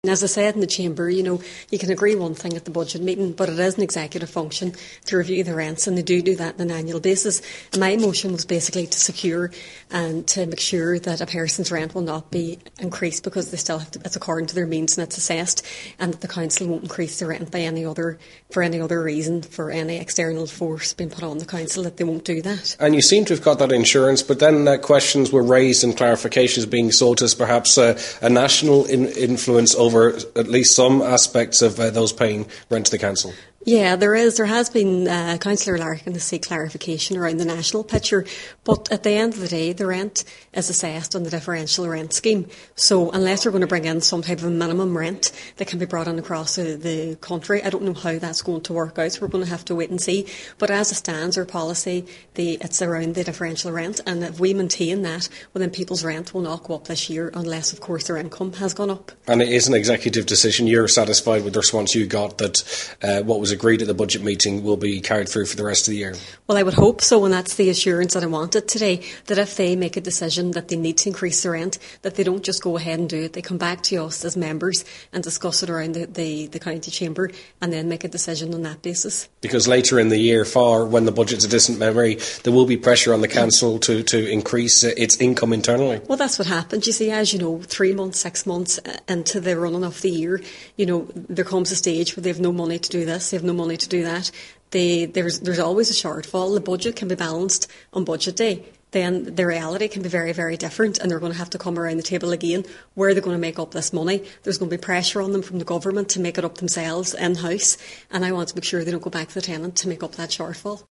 As I said in the Chamber, you can agree one thing at the budget meeting, but it is an executive function to review the rents, and they do that on an annual basis. My motion was basically to secure and to make sure that a person's rent will not be increased because they still have to, it's according to their means and it's assessed, and that the council won't increase the rent by for any other reason, for any external force being put on the council, that they won't do that. And you seem to have got that insurance, but then questions were raised and clarifications being sought as perhaps a national influence over at least some aspects of those paying rent to the council. Yeah, there is. There has been Councillor Larkin to seek clarification around the national picture, but at the end of the day, the rent is assessed on the differential rent scheme. So unless we're going to bring in some type of a minimum rent that can be brought in across the country, I don't know how that's going to work out. So we're going to have to wait and see. But as it stands, our policy, it's around the differential rent, and if we maintain that, well, then people's rent will not go up this year unless, of course, their income has gone up. And it is an executive decision. You're satisfied with the response you got that what was agreed at the budget meeting will be carried through for the rest of the year? Well, I would hope so, and that's the assurance that I wanted today, that if they make a decision that they need to increase the rent, that they don't just go ahead and do it. They come back to us as members and discuss it around the county chamber and then make a decision on that basis. Because later in the year, when the budget's a distant memory, there will be pressure on the council to increase its income internally. Well, that's what happens. You see, as you know, 3 months, 6 months into the running of the year, there comes a stage where they have no money to do this, they have no money to do that. There's always a shortfall. The budget can be balanced on budget day. Then the reality can be very, very different, and they're going to have to come around the table again. Where are they going to make up this money? There's going to be pressure on them from the government to make it up themselves in-house, and I want to make sure they don't go back to the tenant to make up that shortfall.